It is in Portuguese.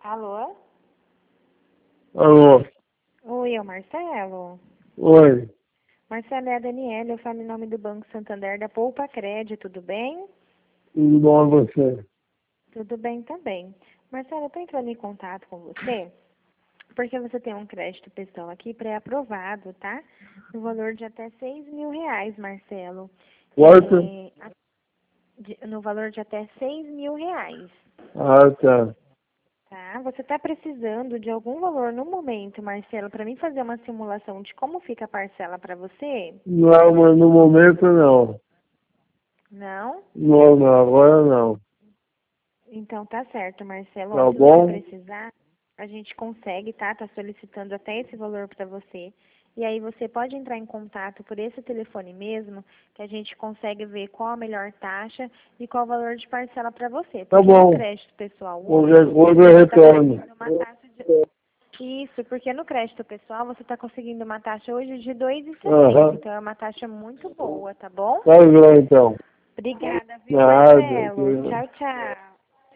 Alô? Alô, Oi, é o Marcelo? oi, Marcelo, é a Daniela, eu falo em nome do Banco Santander da Poupa Crédito, tudo bem? tudo bom com você? Tudo bem também. Marcelo, eu estou entrando em contato com você porque você tem um crédito pessoal aqui pré-aprovado, tá? No valor de até R$ 6.000, Marcelo. Quarta? No valor de até R$ 6.000, Ah, tá. tá? Você está precisando de algum valor no momento, Marcelo, para mim fazer uma simulação de como fica a parcela para você? Não, mas no momento não. Não? Não, não, agora não. Então tá certo, Marcelo. Ó, Tá se você bom? precisar, a gente consegue, tá? Tá solicitando até esse valor para você. E aí você pode entrar em contato por esse telefone mesmo, que a gente consegue ver qual a melhor taxa e qual o valor de parcela para você. Tá Porque no bom. crédito pessoal Qualquer hoje, coisa eu você está retorno. conseguindo uma taxa de... Isso, porque no crédito pessoal você está conseguindo uma taxa hoje de 2,60. Aham. Então é uma taxa muito boa, tá bom? Tá bom, então. Obrigada, viu, Nada. Marcelo? Tchau, tchau.